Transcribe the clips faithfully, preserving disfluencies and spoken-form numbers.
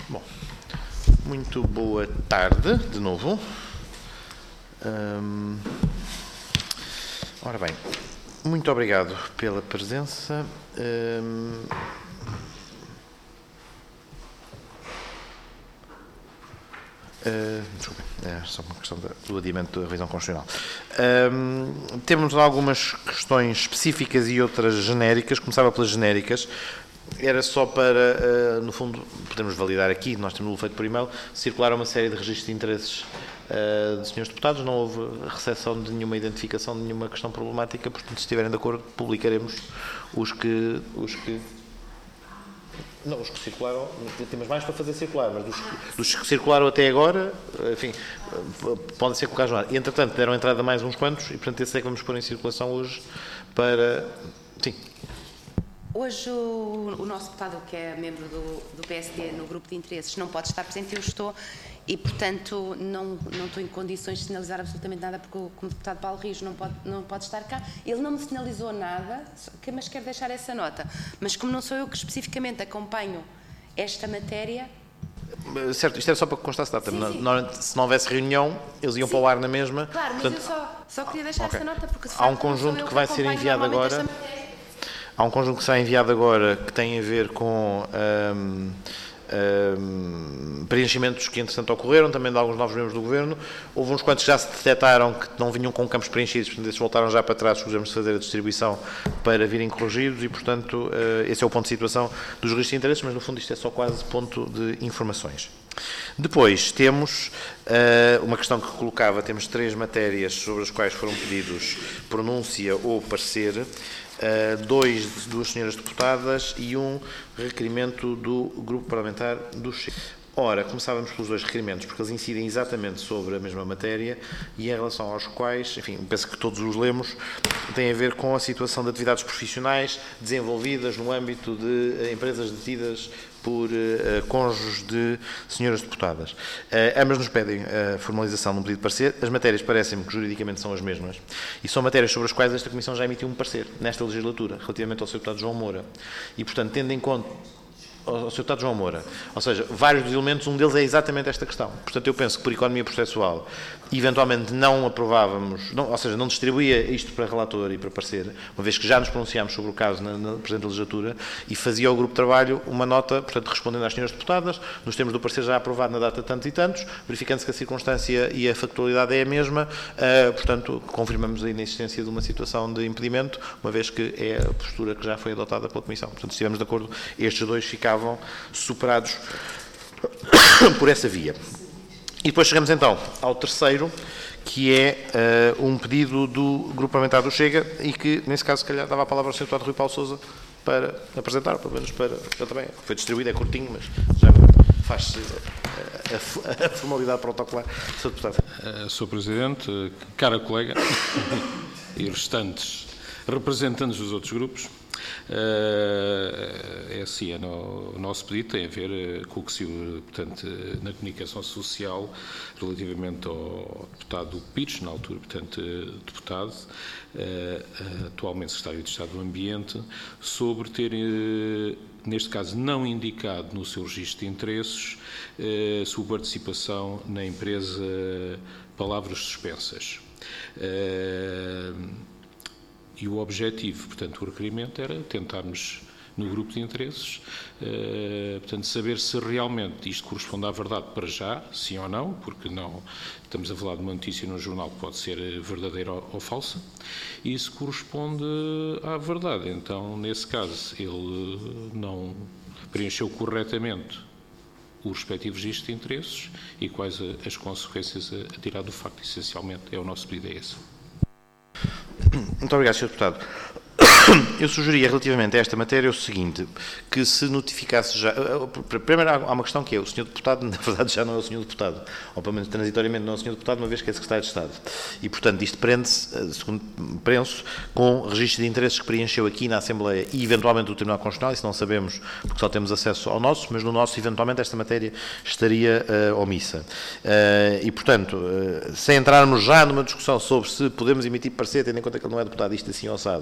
Bom, muito boa tarde, de novo. Hum, ora bem, muito obrigado pela presença. Hum, Uh, desculpa, é só uma questão do adiamento da revisão constitucional. Um, temos algumas questões específicas e outras genéricas. Começava pelas genéricas. Era só para, uh, no fundo, podemos validar aqui, nós temos o feito por e-mail, circular uma série de registros de interesses uh, de senhores deputados. Não houve recepção de nenhuma identificação, de nenhuma questão problemática, portanto, se estiverem de acordo, publicaremos os que... Os que Não, os que circularam, temos mais para fazer circular, mas dos, dos que circularam até agora, enfim, podem ser colocados no ar. Entretanto, deram entrada mais uns quantos e, portanto, esse é que vamos pôr em circulação hoje para... Sim. Hoje o, o nosso deputado, que é membro do, do P S D no grupo de interesses, não pode estar presente, eu estou, e, portanto, não, não estou em condições de sinalizar absolutamente nada, porque, como deputado Paulo Rios não pode, não pode estar cá. Ele não me sinalizou nada, mas quero deixar essa nota. Mas como não sou eu que especificamente acompanho esta matéria... Certo, isto era só para que constasse data. Sim, sim. Não, se não houvesse reunião, eles iam sim. para o ar na mesma. Claro, mas portanto, eu só, só queria deixar okay. essa nota, porque de há um conjunto que vai ser enviado agora. Há um conjunto que será enviado agora que tem a ver com um, um, preenchimentos que, entretanto, ocorreram, também de alguns novos membros do Governo. Houve uns quantos que já se detectaram que não vinham com campos preenchidos, portanto, esses voltaram já para trás, escusamos de fazer a distribuição para virem corrigidos e, portanto, uh, esse é o ponto de situação dos registros de interesses, mas, no fundo, isto é só quase ponto de informações. Depois temos uh, uma questão que colocava, temos três matérias sobre as quais foram pedidos pronúncia ou parecer. Uh, dois, duas senhoras deputadas e um requerimento do grupo parlamentar do Chega. Ora, começávamos pelos dois requerimentos, porque eles incidem exatamente sobre a mesma matéria e em relação aos quais, enfim, penso que todos os lemos, têm a ver com a situação de atividades profissionais desenvolvidas no âmbito de uh, empresas detidas por uh, cônjuges de senhoras deputadas. Uh, ambas nos pedem a uh, formalização de um pedido de parecer. As matérias parecem-me que juridicamente são as mesmas e são matérias sobre as quais esta Comissão já emitiu um parecer nesta legislatura, relativamente ao seu deputado João Moura. E, portanto, tendo em conta ao seu deputado João Moura, ou seja, vários dos elementos, um deles é exatamente esta questão. Portanto, eu penso que por economia processual, eventualmente não aprovávamos, não, ou seja, não distribuía isto para relator e para parecer, uma vez que já nos pronunciámos sobre o caso na, na presente legislatura, e fazia ao grupo de trabalho uma nota, portanto, respondendo às senhoras deputadas, nos termos do parecer já aprovado na data de tantos e tantos, verificando-se que a circunstância e a factualidade é a mesma, uh, portanto, confirmamos a inexistência de uma situação de impedimento, uma vez que é a postura que já foi adotada pela Comissão. Portanto, se estivermos de acordo, estes dois ficavam superados por essa via. E depois chegamos então ao terceiro, que é uh, um pedido do Grupo Parlamentar do Chega e que, nesse caso, se calhar, dava a palavra ao senhor deputado Rui Paulo Sousa para apresentar, pelo menos para... Eu também, foi distribuído, é curtinho, mas já faz-se a, a, a formalidade protocolar. senhor Deputado. Uh, senhor Presidente, cara colega e restantes representantes dos outros grupos, é assim, o nosso pedido tem a ver com o que se viu, portanto, na comunicação social relativamente ao deputado Pires, na altura, portanto, deputado, atualmente secretário de Estado do Ambiente, sobre ter, neste caso, não indicado no seu registro de interesses sua participação na empresa Palavras Suspensas. E o objetivo, portanto, o requerimento era tentarmos, no grupo de interesses, uh, portanto, saber se realmente isto corresponde à verdade para já, sim ou não, porque não estamos a falar de uma notícia no jornal que pode ser verdadeira ou, ou falsa, e isso corresponde à verdade. Então, nesse caso, ele não preencheu corretamente o respectivo registro de interesses e quais as consequências a, a tirar do facto, essencialmente, é o nosso pedido a esse. Muito obrigado, senhor Deputado. Eu sugeria relativamente a esta matéria o seguinte, que se notificasse já... Primeiro há uma questão que é, o senhor Deputado, na verdade, já não é o senhor Deputado, ou pelo menos transitoriamente não é o senhor Deputado, uma vez que é Secretário de Estado. E, portanto, isto prende-se, segundo penso, com o registro de interesses que preencheu aqui na Assembleia e, eventualmente, do Tribunal Constitucional, isso não sabemos, porque só temos acesso ao nosso, mas no nosso, eventualmente, esta matéria estaria uh, omissa. Uh, e, portanto, uh, sem entrarmos já numa discussão sobre se podemos emitir parecer, tendo em conta que ele não é deputado, isto assim ossado, ou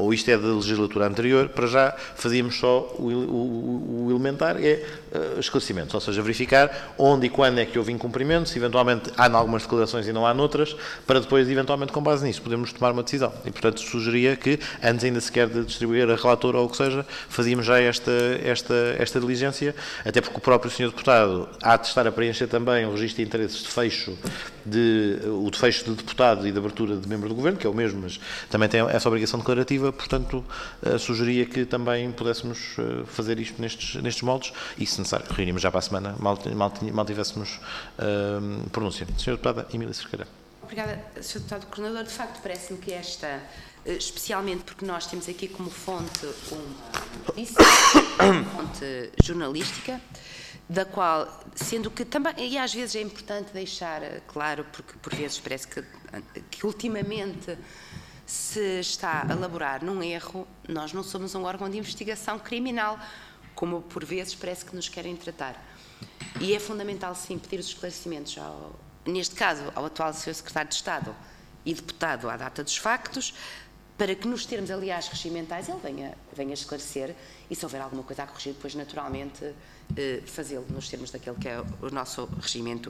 ou isto é da legislatura anterior, para já fazíamos só o, o, o elementar, é uh, esclarecimentos, ou seja, verificar onde e quando é que houve incumprimento, se eventualmente há em algumas declarações e não há noutras, para depois, eventualmente, com base nisso, podermos tomar uma decisão. E, portanto, sugeria que, antes ainda sequer de distribuir a relatora ou o que seja, fazíamos já esta, esta, esta diligência, até porque o próprio senhor Deputado há de estar a preencher também o registro de interesses de fecho, de, o de fecho de deputado e de abertura de membro do Governo, que é o mesmo, mas também tem essa obrigação declarativa, portanto, uh, sugeria que também pudéssemos uh, fazer isto nestes, nestes moldes e, se necessário, reunimos já para a semana, mal, mal, mal tivéssemos uh, pronúncia. senhora Deputada Emília Cerqueira. Obrigada, senhor Deputado Coordenador. De facto, parece-me que esta, especialmente porque nós temos aqui como fonte uma notícia, uma fonte jornalística, da qual, sendo que também, e às vezes é importante deixar claro, porque por vezes parece que, que ultimamente se está a elaborar num erro, nós não somos um órgão de investigação criminal, como por vezes parece que nos querem tratar. E é fundamental, sim, pedir os esclarecimentos, ao, neste caso, ao atual senhor Secretário de Estado e deputado à data dos factos, para que nos termos, aliás, regimentais, ele venha, venha esclarecer e, se houver alguma coisa a corrigir, depois, naturalmente, eh, fazê-lo nos termos daquele que é o nosso regimento.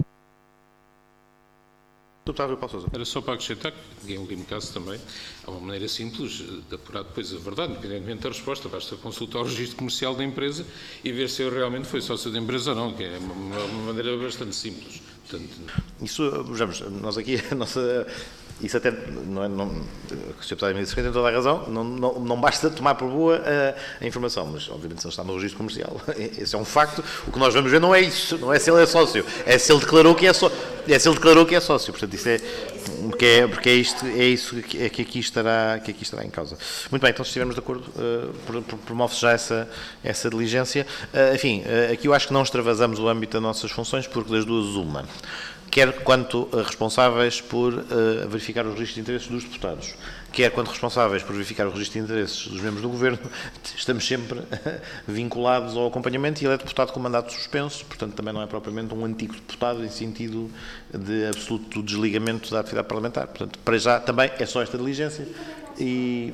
Deputado Paulo Sousa. Era só para acrescentar que, em último caso também, há uma maneira simples de apurar depois a verdade, independentemente da resposta. Basta consultar o registro comercial da empresa e ver se eu realmente foi sócio da empresa ou não, que é uma, uma maneira bastante simples. Portanto, isso, vejamos, nós aqui, a nossa... Isso até, não é, não, o senhor Deputado Emília Cerqueira tem toda a razão, não, não, não basta tomar por boa a, a informação, mas obviamente se ele está no registro comercial, esse é um facto. O que nós vamos ver não é isso, não é se ele é sócio, é se ele declarou que é sócio, é se ele declarou que é sócio, portanto isso é, porque é, porque é, isto, é isso que, é que, aqui estará, que aqui estará em causa. Muito bem, então se estivermos de acordo, uh, promove-se já essa, essa diligência. Uh, enfim, uh, aqui eu acho que não extravasamos o âmbito das nossas funções, porque das duas uma. Quer quanto responsáveis por uh, verificar os registros de interesses dos deputados, quer quanto responsáveis por verificar o registro de interesses dos membros do Governo, estamos sempre vinculados ao acompanhamento e ele é deputado com mandato suspenso, portanto também não é propriamente um antigo deputado em sentido de absoluto desligamento da atividade parlamentar. Portanto, para já também é só esta diligência e...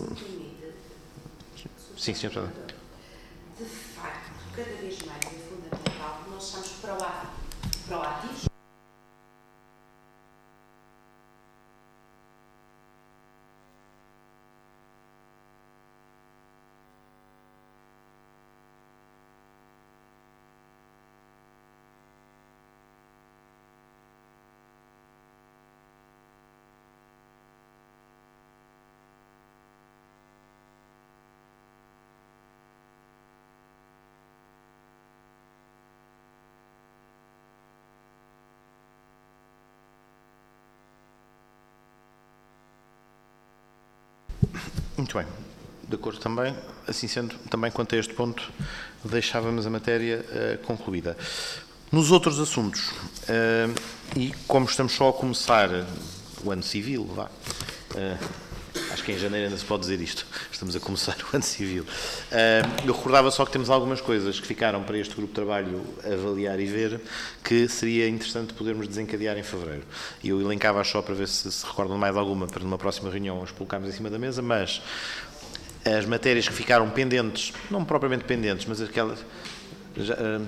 Sim, senhor Deputado. De facto, cada vez mais é fundamental que nós sejamos proativos. Muito bem, de acordo também, assim sendo, também quanto a este ponto, deixávamos a matéria uh, concluída. Nos outros assuntos, uh, e como estamos só a começar o ano civil, vá, uh, acho que em janeiro ainda se pode dizer isto, estamos a começar o ano civil, uh, eu recordava só que temos algumas coisas que ficaram para este grupo de trabalho avaliar e ver, que seria interessante podermos desencadear em fevereiro. E eu elencava só para ver se se recordam de mais alguma, para numa próxima reunião as colocarmos em cima da mesa, mas as matérias que ficaram pendentes, não propriamente pendentes, mas aquelas... Já, uh,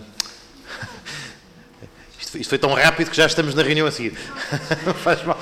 isto, isto foi tão rápido que já estamos na reunião a seguir. Não faz mal.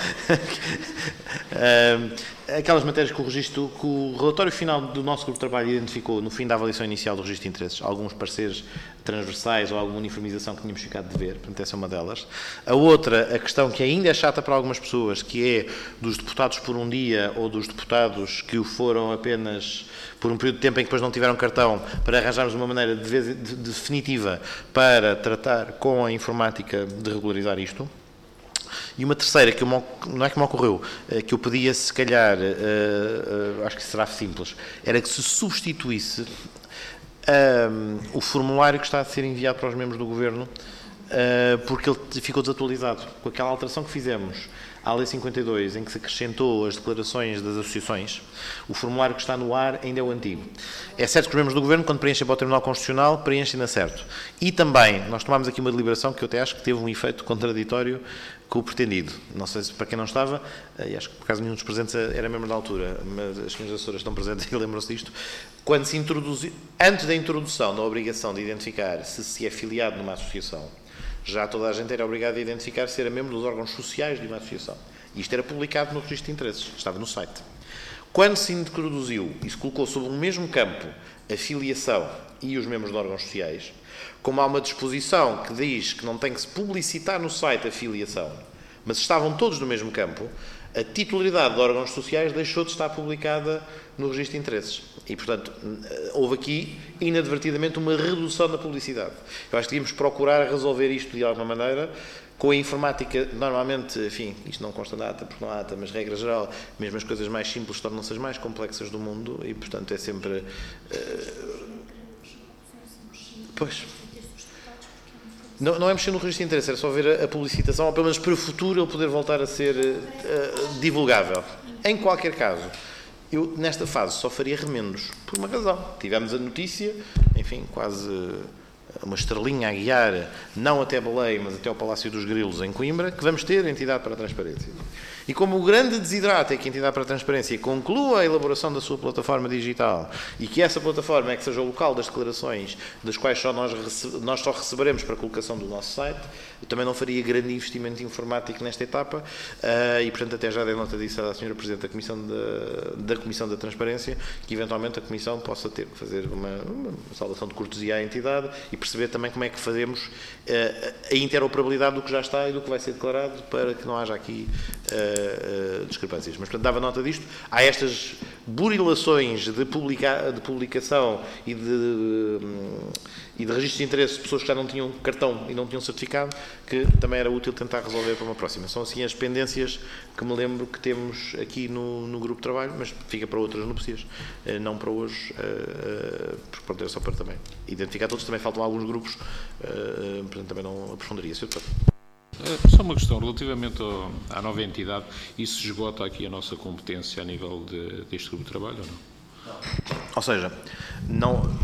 Uh, aquelas matérias que o, registro, que o relatório final do nosso grupo de trabalho identificou no fim da avaliação inicial do registro de interesses, alguns pareceres transversais ou alguma uniformização que tínhamos ficado de ver, portanto essa é uma delas. A outra, a questão que ainda é chata para algumas pessoas, que é dos deputados por um dia ou dos deputados que o foram apenas por um período de tempo em que depois não tiveram cartão, para arranjarmos uma maneira de, de, de definitiva para tratar com a informática de regularizar isto. E uma terceira, que eu, não é que me ocorreu, que eu pedia, se calhar, uh, uh, acho que será simples, era que se substituísse um, o formulário que está a ser enviado para os membros do Governo, uh, porque ele ficou desatualizado. Com aquela alteração que fizemos à Lei cinquenta e dois, em que se acrescentou as declarações das associações, o formulário que está no ar ainda é o antigo. É certo que os membros do Governo, quando preenchem para o Tribunal Constitucional, preenchem na certo. E também, nós tomámos aqui uma deliberação que eu até acho que teve um efeito contraditório com o pretendido. Não sei se para quem não estava, e acho que por acaso nenhum dos presentes era membro da altura, mas as senhoras assessoras estão presentes e lembram-se disto, quando se introduziu, antes da introdução da obrigação de identificar se se é filiado numa associação, já toda a gente era obrigada a identificar se era membro dos órgãos sociais de uma associação. E isto era publicado no registro de interesses, estava no site. Quando se introduziu e se colocou sobre o mesmo campo a filiação e os membros de órgãos sociais, como há uma disposição que diz que não tem que se publicitar no site a filiação, mas estavam todos no mesmo campo, a titularidade de órgãos sociais deixou de estar publicada no registro de interesses. E, portanto, houve aqui, inadvertidamente, uma redução da publicidade. Eu acho que devíamos procurar resolver isto de alguma maneira. Com a informática, normalmente, enfim, isto não consta na ata, porque não há ata, mas regra geral, mesmo as coisas mais simples tornam-se as mais complexas do mundo e, portanto, é sempre... Uh, pois... Não, não é mexer no registro de interesse, era só ver a, a publicitação, ou pelo menos para o futuro ele poder voltar a ser uh, divulgável. Em qualquer caso, eu nesta fase só faria remendos, por uma razão. Tivemos a notícia, enfim, quase uma estrelinha a guiar, não até Belém, mas até ao Palácio dos Grilos, em Coimbra, que vamos ter a entidade para a transparência. E como o grande desidrato é que a entidade para a transparência conclua a elaboração da sua plataforma digital e que essa plataforma é que seja o local das declarações, das quais só nós, nós só receberemos para a colocação do nosso site, eu também não faria grande investimento informático nesta etapa uh, e, portanto, até já dei nota disso à senhora Presidente da Comissão da, da Comissão da Transparência, que eventualmente a Comissão possa ter que fazer uma, uma saudação de cortesia à entidade e perceber também como é que fazemos uh, a interoperabilidade do que já está e do que vai ser declarado para que não haja aqui uh, Uh, discrepâncias. Mas, portanto, dava nota disto. Há estas burilações de, publica, de publicação e de, um, e de registro de interesse de pessoas que já não tinham cartão e não tinham certificado, que também era útil tentar resolver para uma próxima. São, assim, as pendências que me lembro que temos aqui no, no grupo de trabalho, mas fica para outras núpcias, uh, não para hoje, uh, uh, porque, pronto, era só para também identificar todos. Também faltam alguns grupos, uh, portanto, também não aprofundaria. Senhor Deputado. Só uma questão, relativamente ao, à nova entidade, isso esgota aqui a nossa competência a nível de, deste grupo de trabalho ou não? Ou seja, não,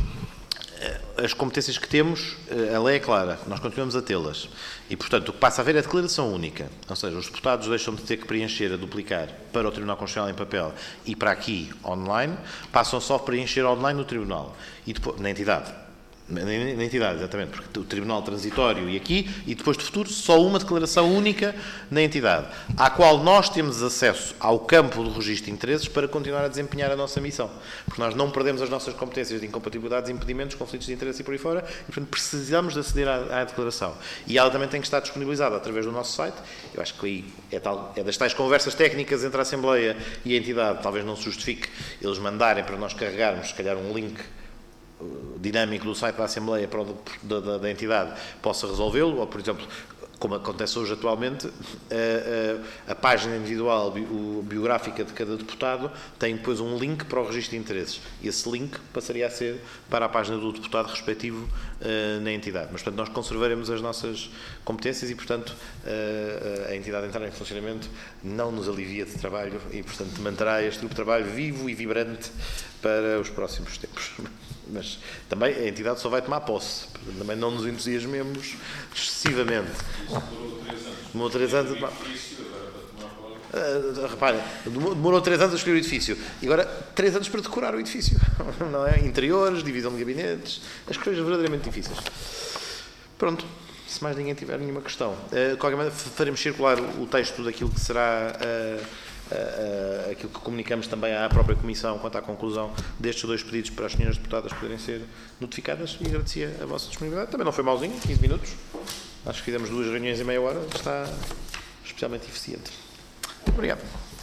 as competências que temos, a lei é clara, nós continuamos a tê-las. E, portanto, o que passa a haver é a declaração única. Ou seja, os deputados deixam de ter que preencher, a duplicar para o Tribunal Constitucional em papel e para aqui, online, passam só a preencher online no Tribunal, e depois, na entidade. Na entidade, exatamente, porque o Tribunal Transitório e aqui, e depois de futuro, só uma declaração única na entidade, à qual nós temos acesso ao campo do registro de interesses para continuar a desempenhar a nossa missão. Porque nós não perdemos as nossas competências de incompatibilidades, impedimentos, conflitos de interesse e por aí fora, e, portanto, precisamos de aceder à, à declaração. E ela também tem que estar disponibilizada através do nosso site. Eu acho que aí é, tal, é das tais conversas técnicas entre a Assembleia e a entidade, talvez não se justifique eles mandarem para nós carregarmos, se calhar, um link dinâmico do site da Assembleia para o, da, da, da entidade possa resolvê-lo, ou, por exemplo, como acontece hoje atualmente, a, a, a página individual o, biográfica de cada deputado tem depois um link para o registro de interesses. Esse link passaria a ser para a página do deputado respectivo uh, na entidade. Mas, portanto, nós conservaremos as nossas competências e, portanto, uh, a entidade entrar em funcionamento não nos alivia de trabalho e, portanto, manterá este grupo de trabalho vivo e vibrante para os próximos tempos. Mas também a entidade só vai tomar posse. Também não nos entusiasmemos excessivamente. Demorou três anos. Uh, reparem, demorou três anos a escolher o edifício. E agora três anos para decorar o edifício. Não é? Interiores, divisão de gabinetes, as coisas verdadeiramente difíceis. Pronto. Se mais ninguém tiver nenhuma questão. Uh, de qualquer maneira, faremos circular o texto daquilo que será. Uh, Uh, uh, aquilo que comunicamos também à própria Comissão quanto à conclusão destes dois pedidos para as senhoras deputadas poderem ser notificadas e agradecia a vossa disponibilidade. Também não foi mauzinho, quinze minutos. Acho que fizemos duas reuniões em meia hora, está especialmente eficiente. Obrigado.